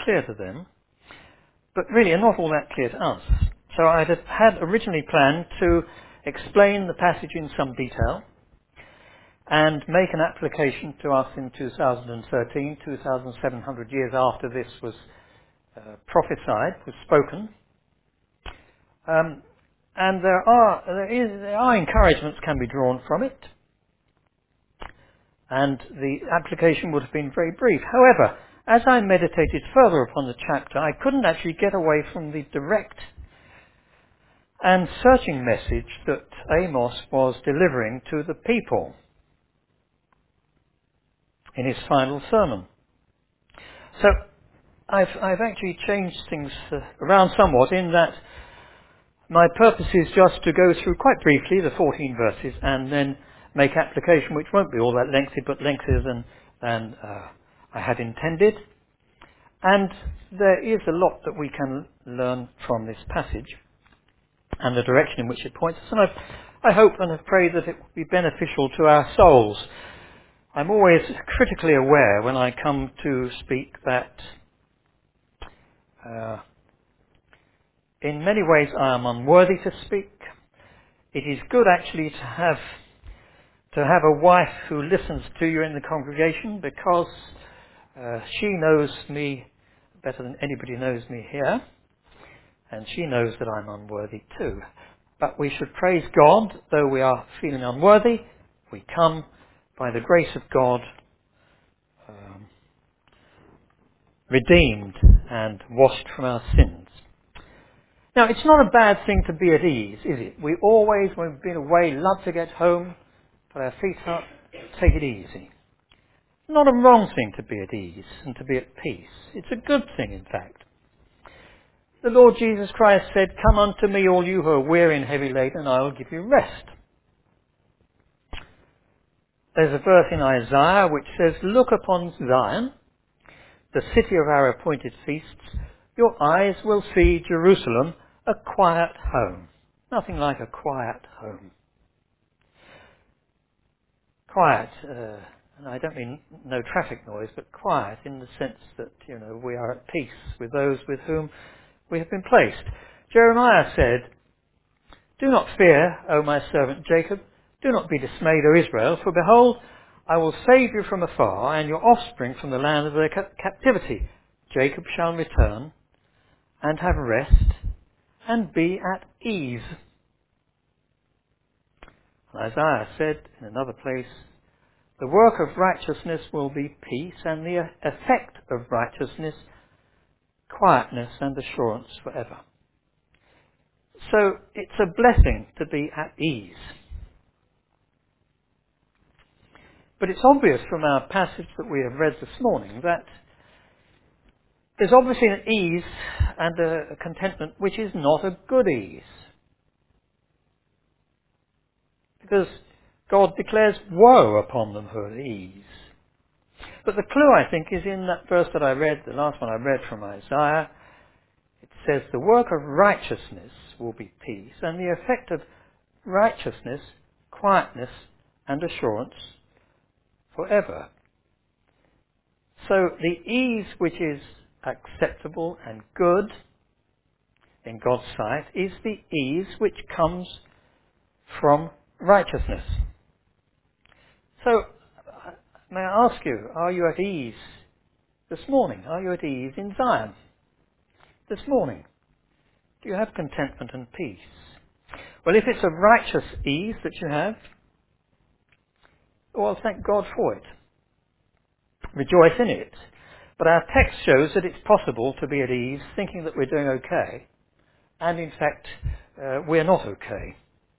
clear to them, but really are not all that clear to us. So I had originally planned to explain the passage in some detail and make an application to us in 2013, 2,700 years after this was prophesied, was spoken. And there are encouragements can be drawn from it, and the application would have been very brief. However, as I meditated further upon the chapter, I couldn't actually get away from the direct and searching message that Amos was delivering to the people in his final sermon. So I've actually changed things around somewhat in that my purpose is just to go through quite briefly the 14 verses and then make application, which won't be all that lengthy, but lengthier than I had intended. And there is a lot that we can learn from this passage and the direction in which it points us. And I hope and have prayed that it will be beneficial to our souls. I'm always critically aware when I come to speak that in many ways I am unworthy to speak. It is good actually to have a wife who listens to you in the congregation, because she knows me better than anybody knows me here, and she knows that I'm unworthy too. But we should praise God, though we are feeling unworthy, we come by the grace of God redeemed and washed from our sins. Now, it's not a bad thing to be at ease, is it? We always, when we've been away, love to get home, put our feet up, take it easy. Not a wrong thing to be at ease and to be at peace. It's a good thing, in fact. The Lord Jesus Christ said, "Come unto me, all you who are weary and heavy laden, and I will give you rest." There's a verse in Isaiah which says, "Look upon Zion, the city of our appointed feasts. Your eyes will see Jerusalem, a quiet home." Nothing like a quiet home. Quiet, and I don't mean no traffic noise, but quiet in the sense that, we are at peace with those with whom we have been placed. Jeremiah said, "Do not fear, O my servant Jacob. Do not be dismayed, O Israel, for behold, I will save you from afar, and your offspring from the land of their captivity. Jacob shall return and have rest and be at ease." And Isaiah said in another place, "The work of righteousness will be peace, and the effect of righteousness, quietness and assurance forever." So it's a blessing to be at ease. But it's obvious from our passage that we have read this morning that there's obviously an ease and a contentment which is not a good ease. Because God declares woe upon them who are at ease. But the clue, I think, is in that verse that I read, the last one I read from Isaiah. It says, "The work of righteousness will be peace, and the effect of righteousness, quietness and assurance forever." So the ease which is acceptable and good in God's sight is the ease which comes from righteousness. So, may I ask you, are you at ease this morning? Are you at ease in Zion this morning? Do you have contentment and peace? Well, if it's a righteous ease that you have, well, thank God for it. Rejoice in it. But our text shows that it's possible to be at ease thinking that we're doing okay, and in fact, we're not okay.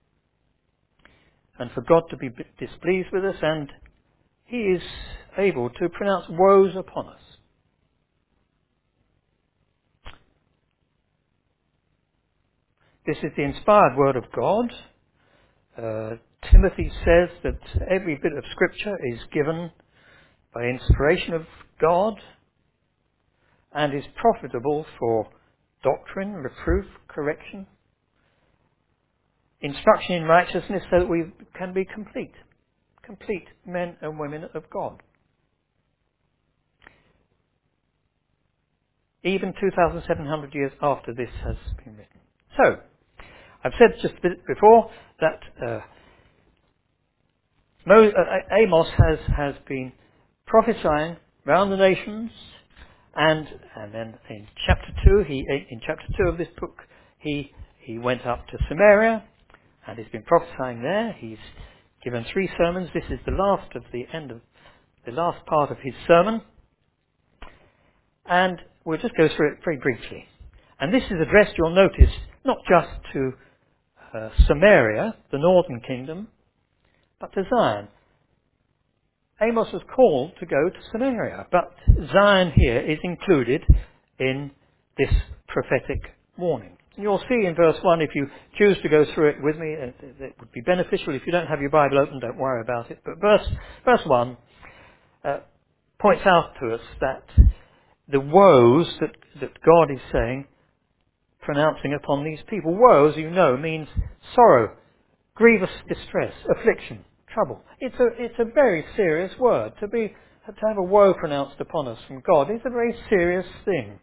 And for God to be displeased with us, and He is able to pronounce woes upon us. This is the inspired word of God. Timothy says that every bit of Scripture is given by inspiration of God and is profitable for doctrine, reproof, correction, instruction in righteousness, so that we can be complete men and women of God. even 2,700 years after this has been written. So, I've said just a bit before that Amos has been prophesying around the nations, and then in chapter 2 of this book, he went up to Samaria, and he's been prophesying there. He's given 3 sermons. This is the last part of his sermon, and we'll just go through it very briefly. And this is addressed, you'll notice, not just to Samaria, the northern kingdom, but to Zion. Amos was called to go to Samaria, but Zion here is included in this prophetic warning. And you'll see in verse 1, if you choose to go through it with me, it would be beneficial. If you don't have your Bible open, don't worry about it. But verse 1 points out to us that the woes that God is saying, pronouncing upon these people. Woe, as you know, means sorrow, grievous distress, affliction, trouble. It's a very serious word. To have a woe pronounced upon us from God is a very serious thing.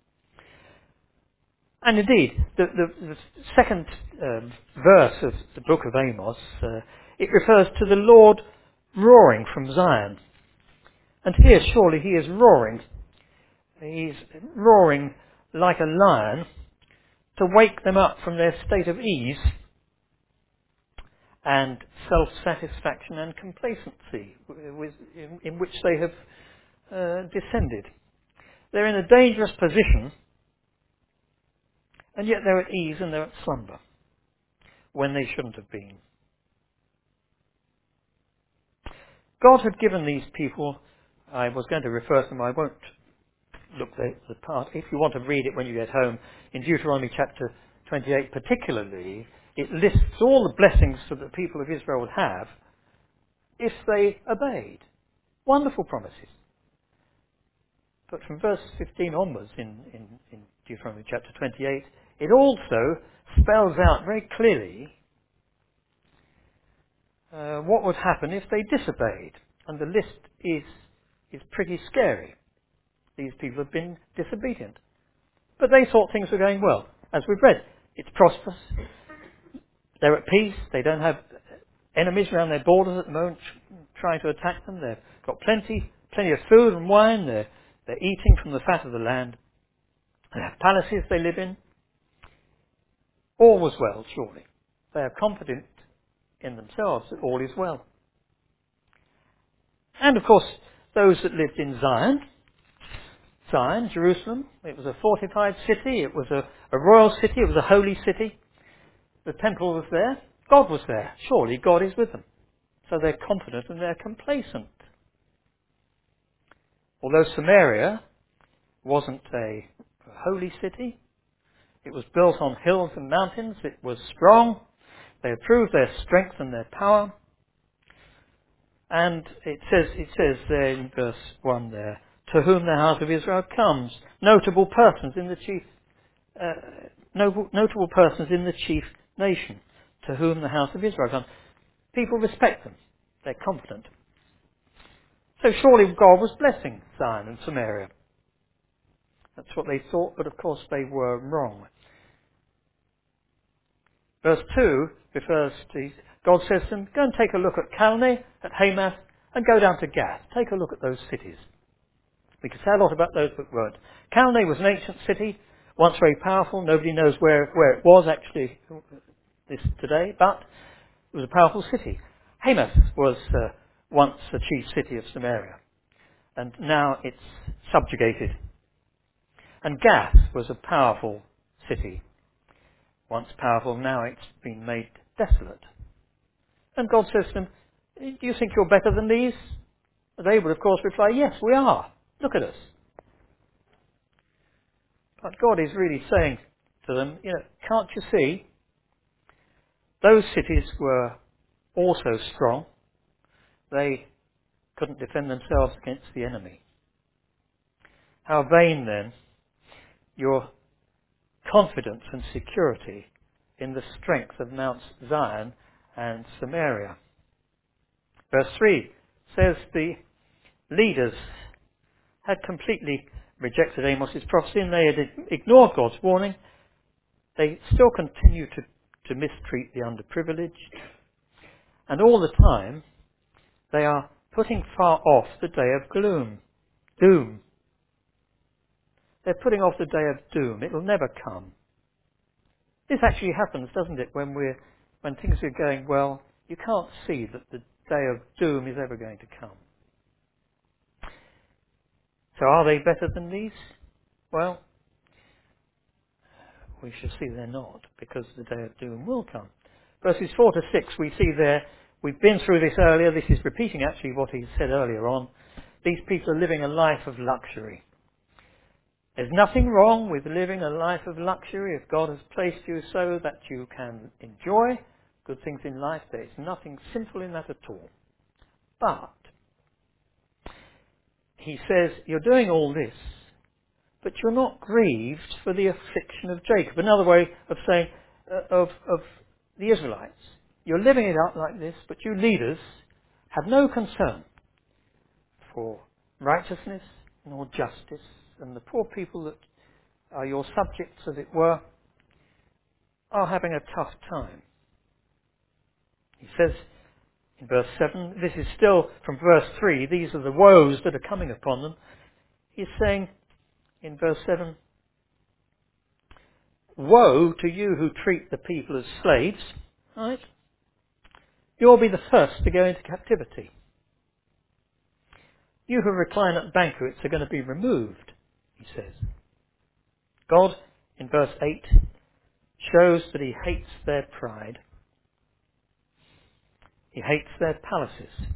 And indeed, the second verse of the book of Amos, it refers to the Lord roaring from Zion. And here, surely, he is roaring. He's roaring like a lion to wake them up from their state of ease and self-satisfaction and complacency in which they have descended. They're in a dangerous position, and yet they're at ease and they're at slumber when they shouldn't have been. God had given these people, I was going to refer to them, I won't look at the part. If you want to read it when you get home, in Deuteronomy chapter 28 particularly, it lists all the blessings that the people of Israel would have if they obeyed. Wonderful promises. But from verse 15 onwards in Deuteronomy chapter 28, it also spells out very clearly what would happen if they disobeyed. And the list is pretty scary. These people have been disobedient. But they thought things were going well. As we've read, it's prosperous. They're at peace. They don't have enemies around their borders at the moment trying to attack them. They've got plenty of food and wine. They're eating from the fat of the land. They have palaces they live in. All was well, surely. They are confident in themselves that all is well. And of course, those that lived in Zion, Jerusalem, it was a fortified city, it was a royal city, it was a holy city. The temple was there, God was there. Surely God is with them. So they're confident and they're complacent. Although Samaria wasn't a holy city, it was built on hills and mountains, it was strong, they had proved their strength and their power. And it says there in verse 1 there, to whom the house of Israel comes, notable persons in the chief nation, to whom the house of Israel comes. People respect them. They're confident. So surely God was blessing Zion and Samaria. That's what they thought, but of course they were wrong. Verse 2 refers to, God says to them, go and take a look at Calneh, at Hamath, and go down to Gath. Take a look at those cities. We could say a lot about those, but weren't. Calneh was an ancient city, once very powerful. Nobody knows where it was actually today, but it was a powerful city. Hamath was once the chief city of Samaria, and now it's subjugated. And Gath was a powerful city. Once powerful, now it's been made desolate. And God says to them, do you think you're better than these? They would, of course, reply, yes, we are. Look at us. But God is really saying to them, can't you see? Those cities were also strong. They couldn't defend themselves against the enemy. How vain, then, your confidence and security in the strength of Mount Zion and Samaria. Verse 3 says the leaders had completely rejected Amos's prophecy and they had ignored God's warning, they still continue to mistreat the underprivileged. And all the time, they are putting far off the day of doom. They're putting off the day of doom. It'll never come. This actually happens, doesn't it, when things are going well, you can't see that the day of doom is ever going to come. So are they better than these? Well, we shall see they're not, because the day of doom will come. Verses 4 to 6, we see there, we've been through this earlier, this is repeating actually what he said earlier on. These people are living a life of luxury. There's nothing wrong with living a life of luxury if God has placed you so that you can enjoy good things in life. There's nothing sinful in that at all. But he says, you're doing all this, but you're not grieved for the affliction of Jacob. Another way of saying, of the Israelites. You're living it out like this, but you leaders have no concern for righteousness nor justice, and the poor people that are your subjects, as it were, are having a tough time. He says in verse 7, this is still from verse 3, these are the woes that are coming upon them. He's saying in verse 7, woe to you who treat the people as slaves, right? You'll be the first to go into captivity. You who recline at banquets are going to be removed, he says. God, in verse 8, shows that he hates their pride. He hates their palaces.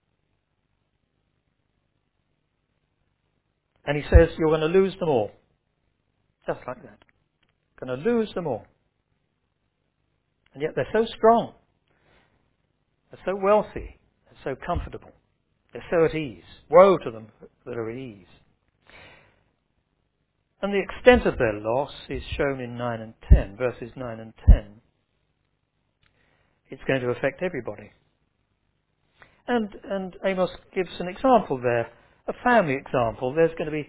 And he says, you're going to lose them all. Just like that. Going to lose them all. And yet they're so strong. They're so wealthy. They're so comfortable. They're so at ease. Woe to them that are at ease. And the extent of their loss is shown in 9 and 10, verses 9 and 10. It's going to affect everybody. And Amos gives an example there, a family example. There's going to be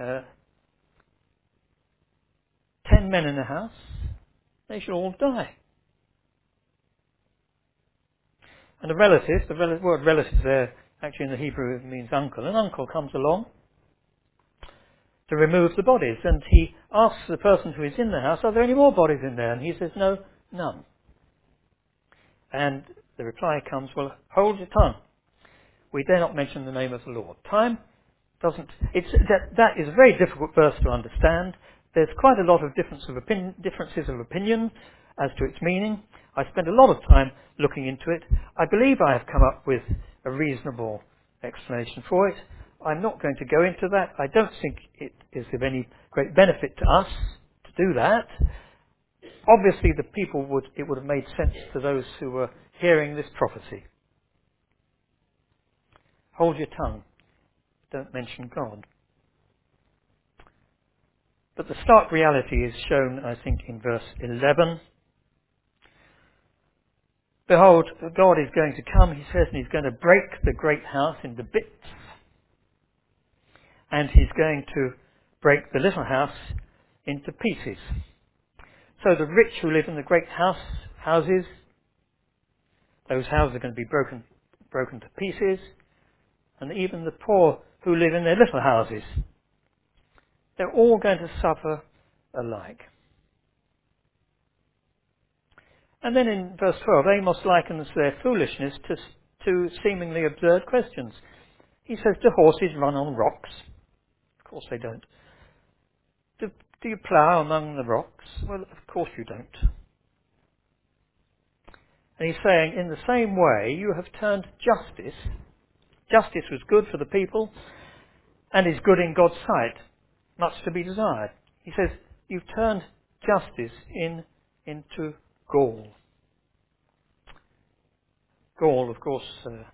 10 men in a house. They shall all die. And a relative, the word relative there actually in the Hebrew means uncle. An uncle comes along to remove the bodies, and he asks the person who is in the house, are there any more bodies in there? And he says, no, none. And the reply comes, well, hold your tongue. We dare not mention the name of the Lord. Time doesn't... That is a very difficult verse to understand. There's quite a lot of differences of opinion as to its meaning. I spent a lot of time looking into it. I believe I have come up with a reasonable explanation for it. I'm not going to go into that. I don't think it is of any great benefit to us to do that. Obviously, it would have made sense to those who were hearing this prophecy. Hold your tongue. Don't mention God. But the stark reality is shown, I think, in verse 11. Behold, God is going to come, he says, and he's going to break the great house into bits. And he's going to break the little house into pieces. So the rich who live in the great houses, those houses are going to be broken to pieces. And even the poor who live in their little houses, they're all going to suffer alike. And then in verse 12, Amos likens their foolishness to seemingly absurd questions. He says, do horses run on rocks? Of course they don't. Do you plough among the rocks? Well, of course you don't. And he's saying, in the same way, you have turned justice. Justice was good for the people and is good in God's sight, much to be desired. He says, you've turned justice into gall. Gall, of course,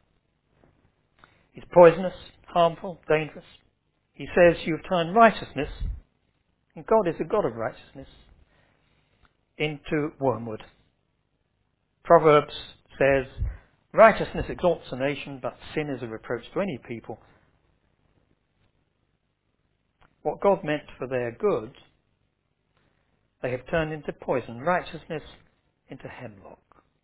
is poisonous, harmful, dangerous. He says you've turned righteousness, and God is a God of righteousness, into wormwood. Proverbs says, righteousness exalts a nation, but sin is a reproach to any people. What God meant for their good, they have turned into poison, righteousness into hemlock.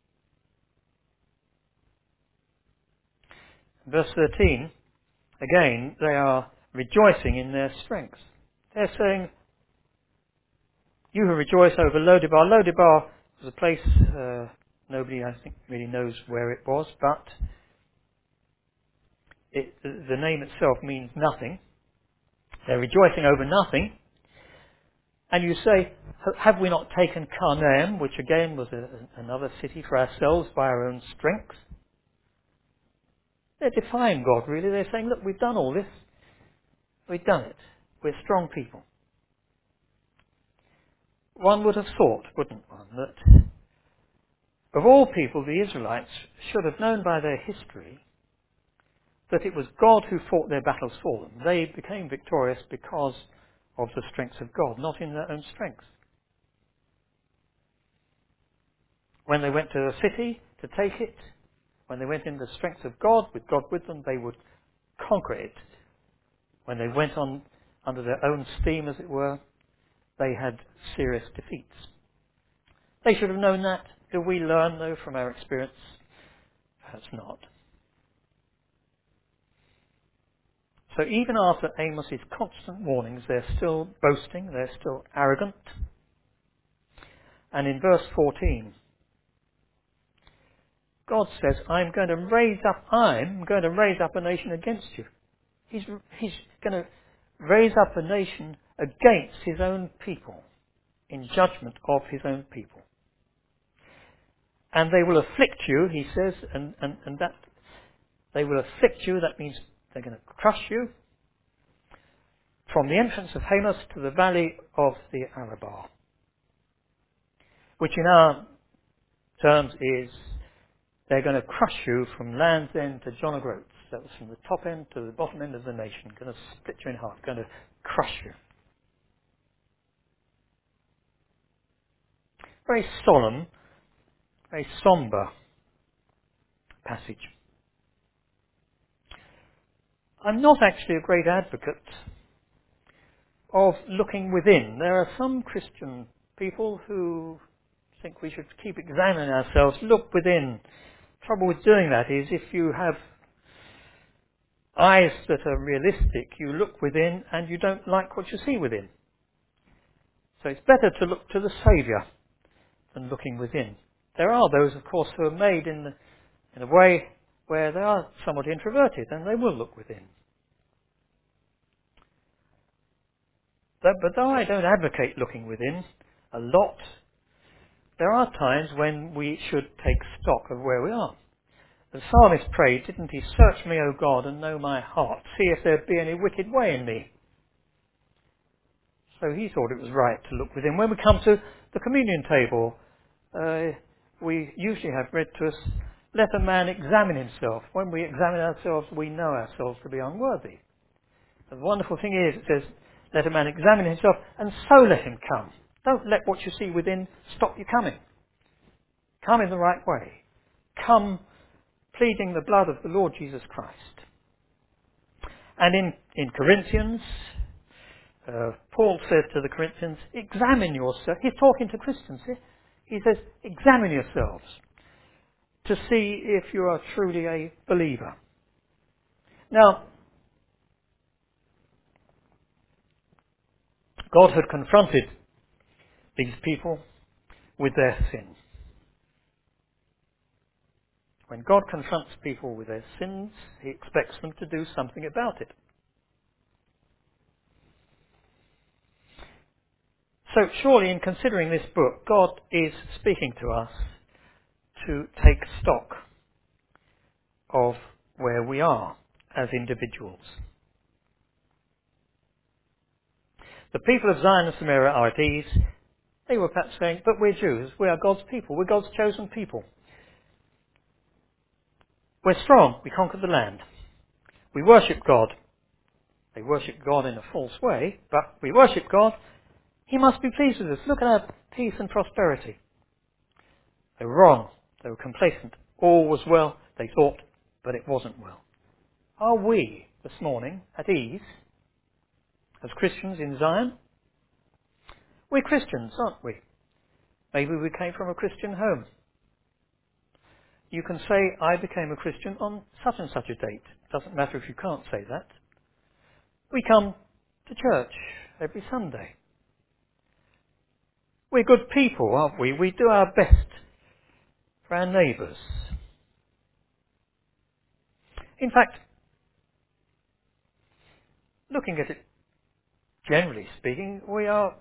Verse 13, again, they are rejoicing in their strength. They're saying, you who rejoice over Lodebar. Lodebar was a place, nobody I think really knows where it was, but the name itself means nothing. They're rejoicing over nothing. And you say, have we not taken Carnaim, which again was another city for ourselves by our own strength? They're defying God, really. They're saying, look, we've done all this. We've done it. We're strong people. One would have thought, wouldn't one, that of all people, the Israelites should have known by their history that it was God who fought their battles for them. They became victorious because of the strength of God, not in their own strength. When they went to a city to take it, when they went in the strength of God, with God with them, they would conquer it. When they went on under their own steam, as it were, they had serious defeats. They should have known that. Do we learn, though, from our experience? Perhaps not. So even after Amos's constant warnings, they're still boasting, they're still arrogant. And in verse 14, God says, I'm going to raise up a nation against you. He's going to raise up a nation against his own people, in judgment of his own people. And they will afflict you, he says, and that they will afflict you, that means they're going to crush you, from the entrance of Hamas to the valley of the Arabah, which in our terms is they're going to crush you from Land's End to John O'Groats. That was from the top end to the bottom end of the nation, going to split you in half, going to crush you. Very solemn, very sombre passage. I'm not actually a great advocate of looking within. There are some Christian people who think we should keep examining ourselves, look within. Trouble with doing that is if you have eyes that are realistic, you look within and you don't like what you see within. So it's better to look to the Saviour than looking within. There are those, of course, who are made in a way where they are somewhat introverted and they will look within. But though I don't advocate looking within a lot, there are times when we should take stock of where we are. The psalmist prayed, didn't he? Search me, O God, and know my heart. See if there be any wicked way in me. So he thought it was right to look within. When we come to the communion table, we usually have read to us, let a man examine himself. When we examine ourselves, we know ourselves to be unworthy. The wonderful thing is, it says, let a man examine himself, and so let him come. Don't let what you see within stop you coming. Come in the right way. Come pleading the blood of the Lord Jesus Christ. And in Corinthians, Paul said to the Corinthians, examine yourself. He's talking to Christians here. He says, examine yourselves to see if you are truly a believer. Now, God had confronted these people with their sin. When God confronts people with their sins, he expects them to do something about it. So surely in considering this book, God is speaking to us to take stock of where we are as individuals. The people of Zion and Samaria are at ease. They were perhaps saying, but we're Jews, we are God's people, we're God's chosen people. We're strong, we conquered the land. We worship God. They worship God in a false way, but we worship God. He must be pleased with us. Look at our peace and prosperity. They were wrong. They were complacent. All was well, they thought, but it wasn't well. Are we, this morning, at ease? as Christians in Zion. We're Christians, aren't we? Maybe we came from a Christian home. You can say, I became a Christian on such and such a date. Doesn't matter if you can't say that. We come to church every Sunday. We're good people, aren't we? We do our best for our neighbours. In fact, looking at it generally speaking, we are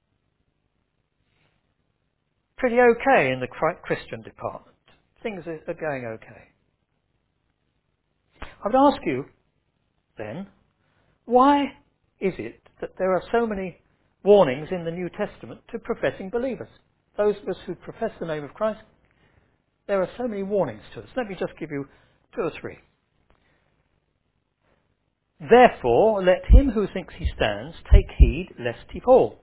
pretty okay in the Christian department. Things are going okay. I would ask you then, why is it that there are so many warnings in the New Testament to professing believers? Those of us who profess the name of Christ, there are so many warnings to us. Let me just give you two or three. Therefore, let him who thinks he stands take heed lest he fall.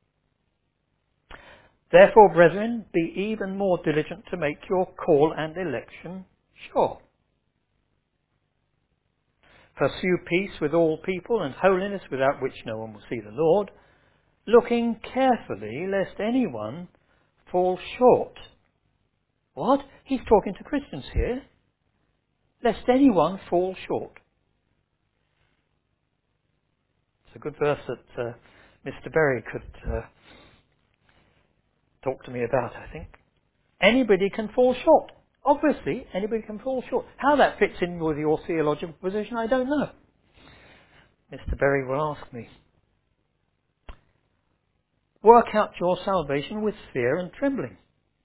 Therefore, brethren, be even more diligent to make your call and election sure. Pursue peace with all people and holiness without which no one will see the Lord, looking carefully lest anyone fall short. What? He's talking to Christians here. Lest anyone fall short. It's a good verse that Mr. Berry could talk to me about, I think. Anybody can fall short. Obviously, anybody can fall short. How that fits in with your theological position, I don't know. Mr. Berry will ask me. Work out your salvation with fear and trembling.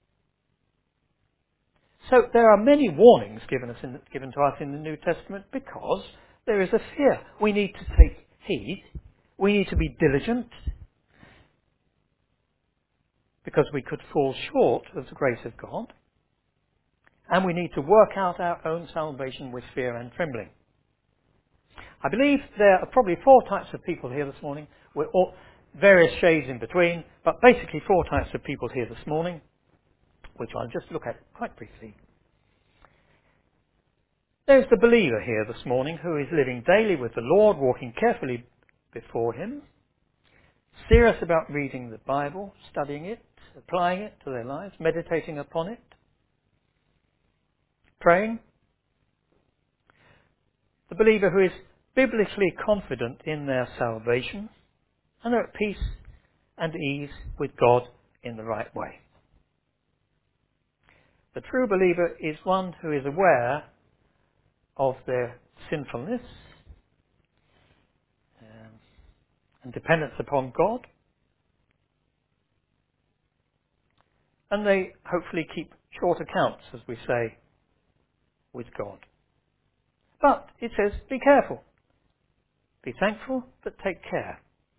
So there are many warnings given to us in the New Testament because there is a fear. We need to take heed. We need to be diligent because we could fall short of the grace of God. And we need to work out our own salvation with fear and trembling. I believe there are probably four types of people here this morning. We're all various shades in between, but basically four types of people here this morning, which I'll just look at quite briefly. There's the believer here this morning who is living daily with the Lord, walking carefully before him, serious about reading the Bible, studying it, applying it to their lives, meditating upon it, praying. The believer who is biblically confident in their salvation and are at peace and ease with God in the right way. The true believer is one who is aware of their sinfulness and dependence upon God, and they hopefully keep short accounts, as we say, with God. But it says, be careful. Be thankful, but take care.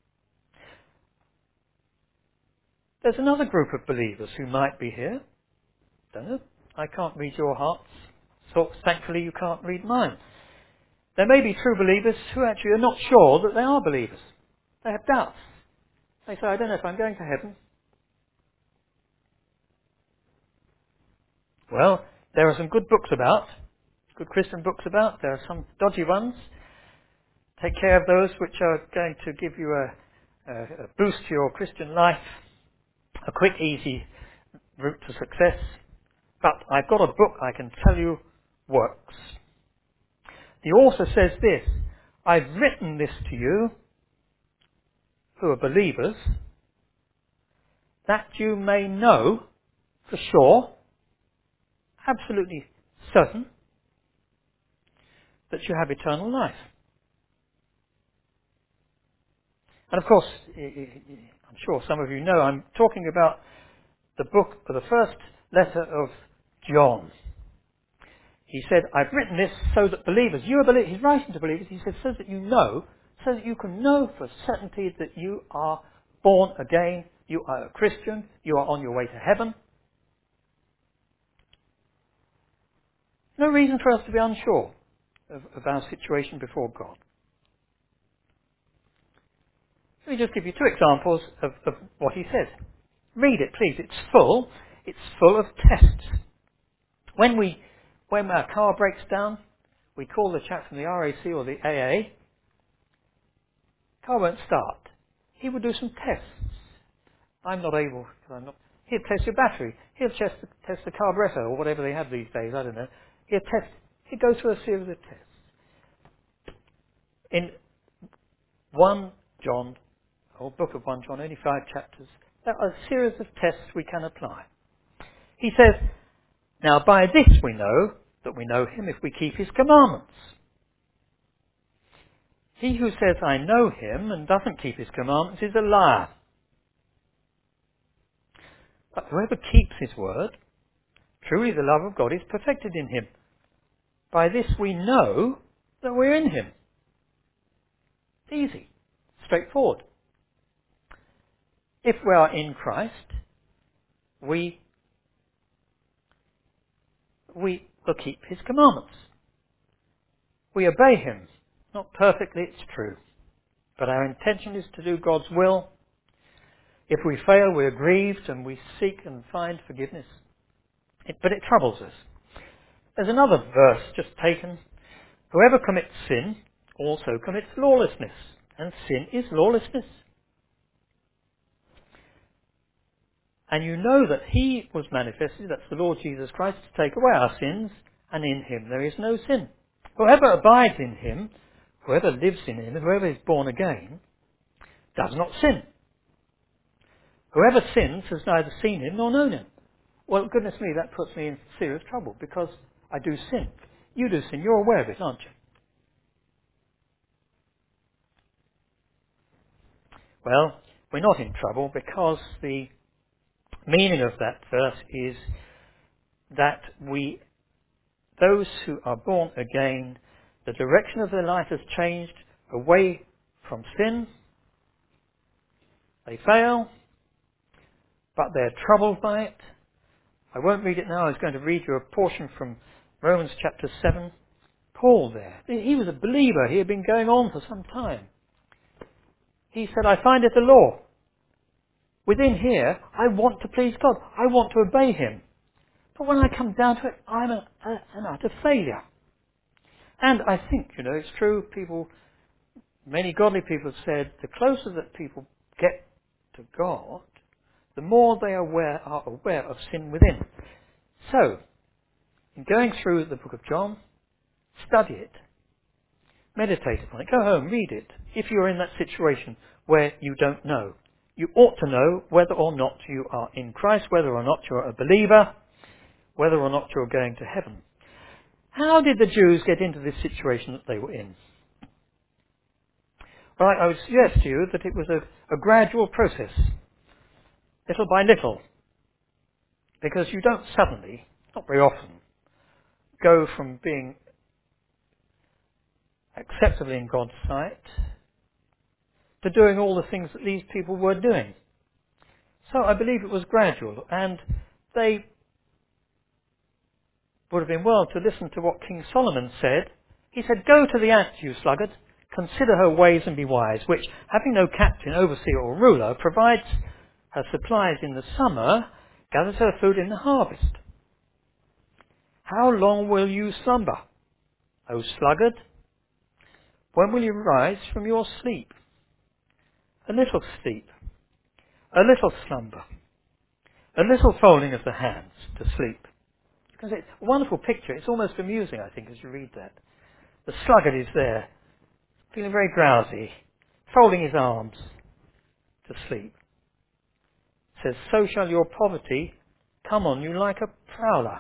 There's another group of believers who might be here. Don't know. I can't read your hearts. So thankfully you can't read mine. There may be true believers who actually are not sure that they are believers. They have doubts. They say, I don't know if I'm going to heaven. Well, there are some good books about, good Christian books about. There are some dodgy ones. Take care of those which are going to give you a boost to your Christian life, a quick, easy route to success. But I've got a book I can tell you works. The author says this, I've written this to you, who are believers, that you may know for sure, absolutely certain, that you have eternal life. And of course, I'm sure some of you know, I'm talking about the book, or the first letter of John. He said, I've written this so that believers, you are believers, he's writing to believers, he said, so that you know, so that you can know for certainty that you are born again, you are a Christian, you are on your way to heaven. No reason for us to be unsure of our situation before God. Let me just give you two examples of what he says. Read it, please. It's full of tests. When our car breaks down, we call the chap from the RAC or the AA, Car won't start. He would do some tests. I'm not able, because I'm not. He'll test your battery. He'll test the carburetor or whatever they have these days. I don't know. He'll go through a series of tests. In 1 John, or book of 1 John, only 5 chapters, there are a series of tests we can apply. He says, now by this we know that we know him if we keep his commandments. He who says, I know him, and doesn't keep his commandments is a liar. But whoever keeps his word, truly the love of God is perfected in him. By this we know that we're in him. It's easy, straightforward. If we are in Christ, we will keep his commandments. We obey him. Not perfectly, it's true. But our intention is to do God's will. If we fail, we are grieved and we seek and find forgiveness. But it troubles us. There's another verse just taken. Whoever commits sin also commits lawlessness. And sin is lawlessness. And you know that he was manifested, that's the Lord Jesus Christ, to take away our sins, and in him there is no sin. Whoever abides in him, whoever lives in him, whoever is born again, does not sin. Whoever sins has neither seen him nor known him. Well, goodness me, that puts me in serious trouble, because I do sin. You do sin, you're aware of it, aren't you? Well, we're not in trouble, because the meaning of that verse is that those who are born again, the direction of their life has changed away from sin. They fail, but they're troubled by it. I won't read it now. I was going to read you a portion from Romans chapter 7. Paul there. He was a believer. He had been going on for some time. He said, I find it a law. Within here, I want to please God. I want to obey him. But when I come down to it, I'm an utter failure. And I think, it's true, many godly people have said, the closer that people get to God, the more they are aware of sin within. So, in going through the book of John, study it, meditate upon it, go home, read it, if you're in that situation where you don't know. You ought to know whether or not you are in Christ, whether or not you're a believer, whether or not you're going to heaven. How did the Jews get into this situation that they were in? Well, I would suggest to you that it was a gradual process, little by little, because you don't suddenly, not very often, go from being acceptable in God's sight to doing all the things that these people were doing. So I believe it was gradual, and they would have been well to listen to what King Solomon said. He said, go to the ant, you sluggard, consider her ways and be wise, which, having no captain, overseer or ruler, provides her supplies in the summer, gathers her food in the harvest. How long will you slumber, O sluggard? When will you rise from your sleep? A little sleep, a little slumber, a little folding of the hands to sleep. Because it's a wonderful picture. It's almost amusing, I think, as you read that. The sluggard is there, feeling very drowsy, folding his arms to sleep. It says, so shall your poverty come on you like a prowler.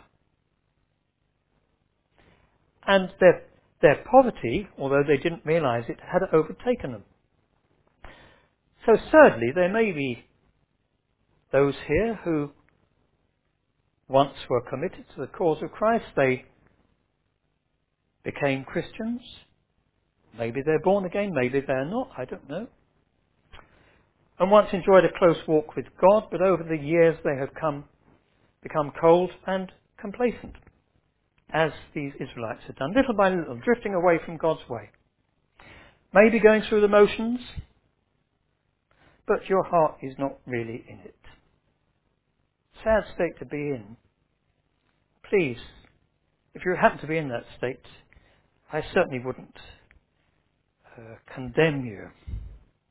And their poverty, although they didn't realize it, had overtaken them. So thirdly, there may be those here who once were committed to the cause of Christ. They became Christians. Maybe they're born again, maybe they're not, I don't know. And once enjoyed a close walk with God, but over the years they have become cold and complacent, as these Israelites had done, little by little, drifting away from God's way. Maybe going through the motions, but your heart is not really in it. Sad state to be in. Please, if you happen to be in that state, I certainly wouldn't condemn you.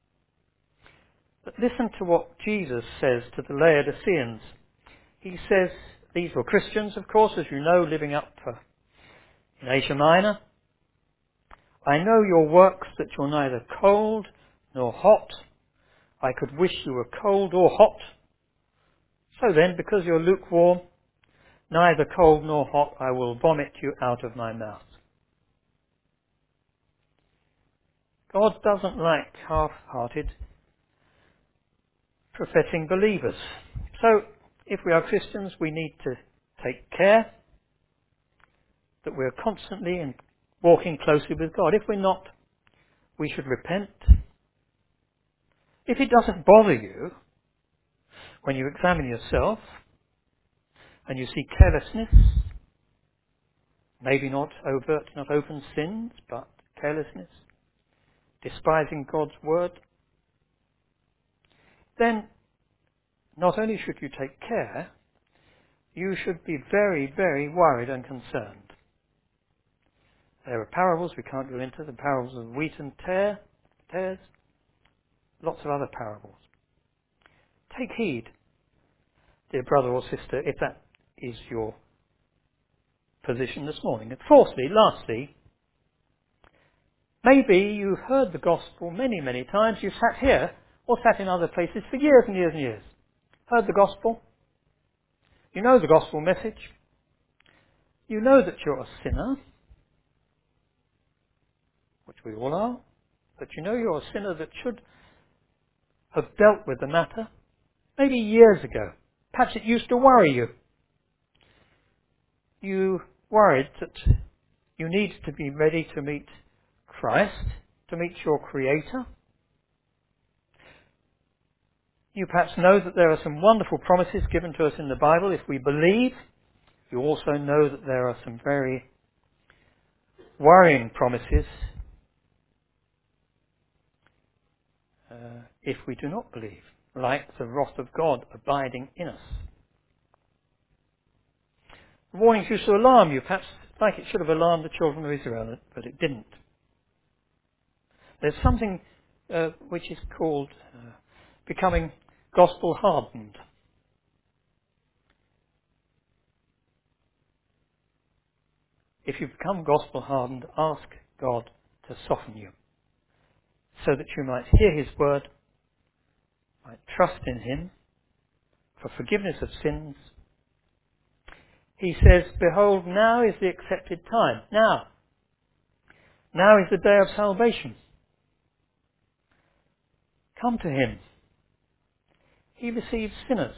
But listen to what Jesus says to the Laodiceans. He says, these were Christians, of course, as you know, living up in Asia Minor. I know your works, that you're neither cold nor hot. I could wish you were cold or hot. So then, because you're lukewarm, neither cold nor hot, I will vomit you out of my mouth. God doesn't like half-hearted, professing believers. So, if we are Christians, we need to take care that we're constantly walking closely with God. If we're not, we should repent. If it doesn't bother you when you examine yourself and you see carelessness, maybe not overt, not open sins, but carelessness, despising God's word, then not only should you take care, you should be very, very worried and concerned. There are parables we can't go into, the parables of wheat and tares, lots of other parables. Take heed, dear brother or sister, if that is your position this morning. And fourthly, lastly, maybe you've heard the gospel many, many times. You've sat here or sat in other places for years and years and years. Heard the gospel. You know the gospel message. You know that you're a sinner, which we all are, but you know you're a sinner that should have dealt with the matter maybe years ago. Perhaps it used to worry you. You worried that you needed to be ready to meet Christ, to meet your Creator. You perhaps know that there are some wonderful promises given to us in the Bible if we believe. You also know that there are some very worrying promises if we do not believe, like the wrath of God abiding in us. The warnings used to alarm you, perhaps like it should have alarmed the children of Israel, but it didn't. There's something which is called becoming gospel hardened. If you become gospel hardened, ask God to soften you so that you might hear His word, might trust in Him for forgiveness of sins. He says, behold, now is the accepted time. Now is the day of salvation. Come to Him. He receives sinners.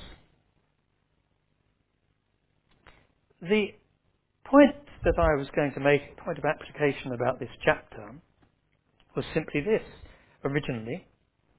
The point that I was going to make, a point of application about this chapter, was simply this, originally,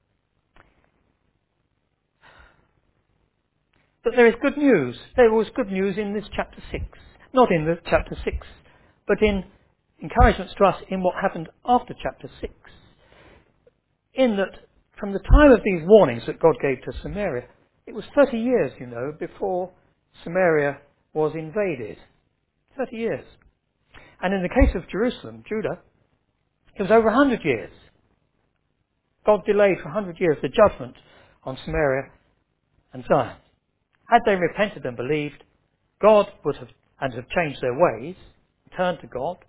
that there is good news. There was good news in this chapter 6. Not in the chapter 6, but in encouragements to us in what happened after chapter 6. In that, from the time of these warnings that God gave to Samaria, it was 30 years, you know, before Samaria was invaded. 30 years. And in the case of Jerusalem, Judah, it was over 100 years. God delayed for 100 years the judgment on Samaria and Zion. Had they repented and believed, God would have, and have changed their ways, turned to God,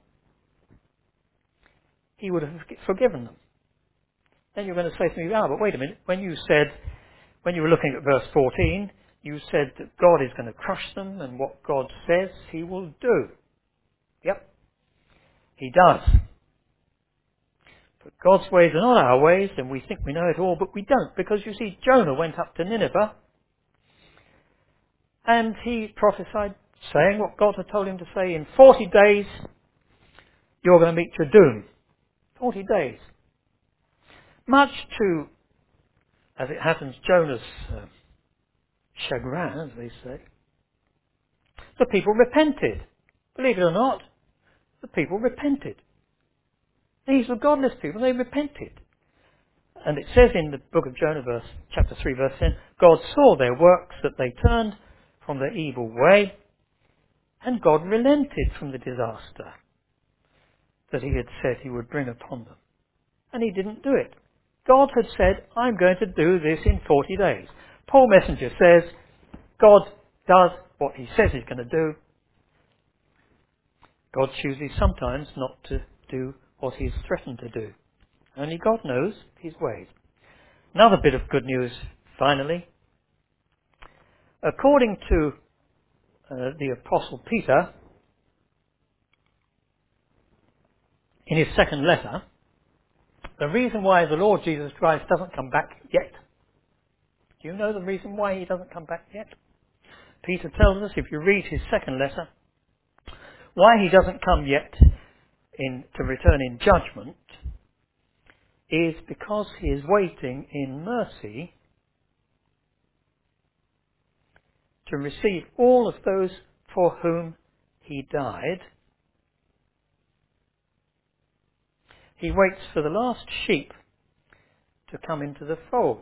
He would have forgiven them. Then you're going to say to me, but wait a minute, when you were looking at verse 14, you said that God is going to crush them and what God says He will do. Yep, He does. But God's ways are not our ways, and we think we know it all, but we don't, because you see, Jonah went up to Nineveh, and he prophesied, saying what God had told him to say, in 40 days, you're going to meet your doom. 40 days. Much to, as it happens, Jonah's chagrin, as they say, the people repented. Believe it or not, the people repented. These were godless people, they repented. And it says in the book of Jonah, chapter 3, verse 10, God saw their works, that they turned from their evil way, and God relented from the disaster that He had said He would bring upon them. And He didn't do it. God had said, I'm going to do this in 40 days. Paul Messenger says, God does what he says he's going to do. God chooses sometimes not to do what he's threatened to do. Only God knows his ways. Another bit of good news, finally. According to the Apostle Peter, in his second letter, the reason why the Lord Jesus Christ doesn't come back yet, do you know the reason why he doesn't come back yet? Peter tells us, if you read his second letter, why he doesn't come yet to return in judgment is because he is waiting in mercy to receive all of those for whom he died. He waits for the last sheep to come into the fold.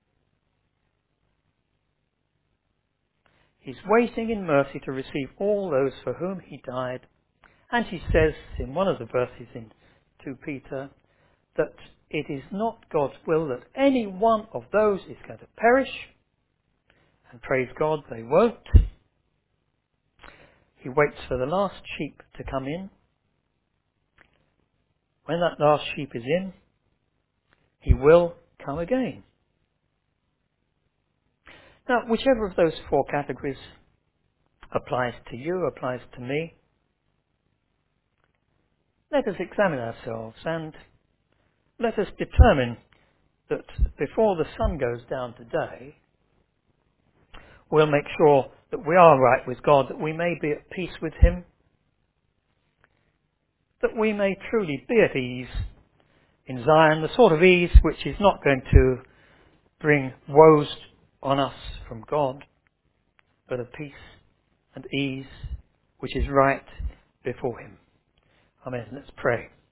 He's waiting in mercy to receive all those for whom he died. And he says in one of the verses in 2 Peter that it is not God's will that any one of those is going to perish. And praise God, they won't. He waits for the last sheep to come in. When that last sheep is in, he will come again. Now, whichever of those four categories applies to you, applies to me, let us examine ourselves and let us determine that before the sun goes down today, we'll make sure that we are right with God, that we may be at peace with him, that we may truly be at ease in Zion, the sort of ease which is not going to bring woes on us from God, but a peace and ease which is right before him. Amen. Let's pray.